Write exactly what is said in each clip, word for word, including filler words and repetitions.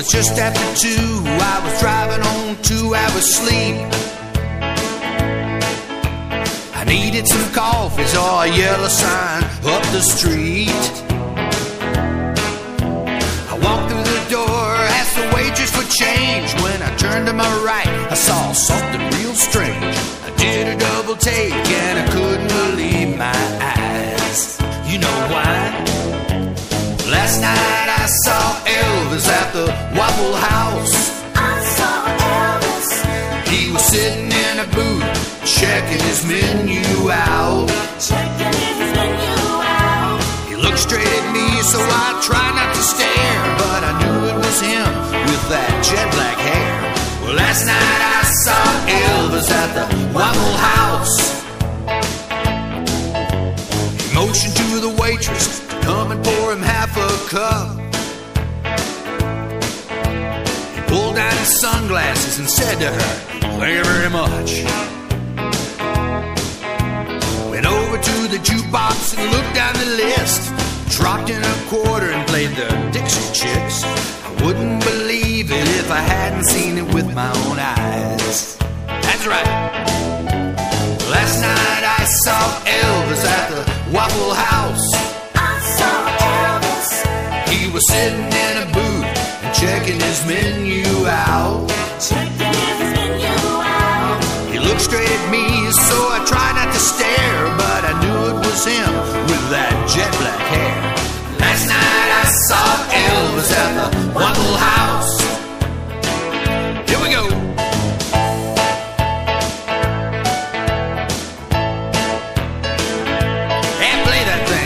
was just after two. I was driving on two hours sleep. I needed some coffee, saw a yellow sign up the street. I walked through the door, asked the waitress for change. When I turned to my right, I saw something real strange. I did a double take and I couldn't believe my eyes. You know why? Last night I saw Elvis at the Waffle House. I saw Elvis. He was sitting in a booth, checking his menu out. Checking his menu out. He looked straight at me, so I tried not to stare, but I knew it was him with that jet black hair. Well, last night I saw Elvis at the Waffle House. He motioned to the waitress to come and pour him half a cup. He pulled down his sunglasses and said to her, "Thank you very much." Went over to the jukebox and looked down the list. Dropped in a quarter and played the Dixie Chicks. I wouldn't believe it if I hadn't seen it with my own eyes. That's right. Last night I saw Elvis at the Waffle House. I saw Elvis. He was sitting in a booth and checking his menu out. Checking his menu out. He looked straight at me, so I tried not to stare, but I knew it was him with that jet black hair. Last night I saw Elvis at the Waffle House. Here we go. And play that thing.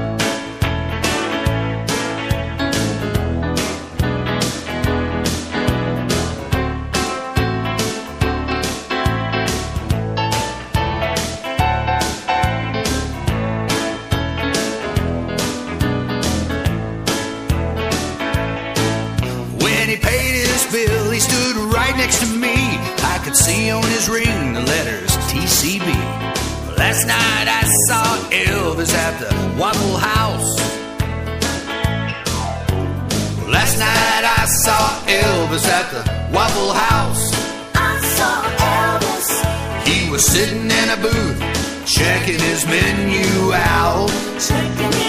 He paid his bill, he stood right next to me. I could see on his ring the letters T C B. Last night I saw Elvis at the Waffle House. Last night I saw Elvis at the Waffle House. I saw Elvis. He was sitting in a booth, checking his menu out. Checking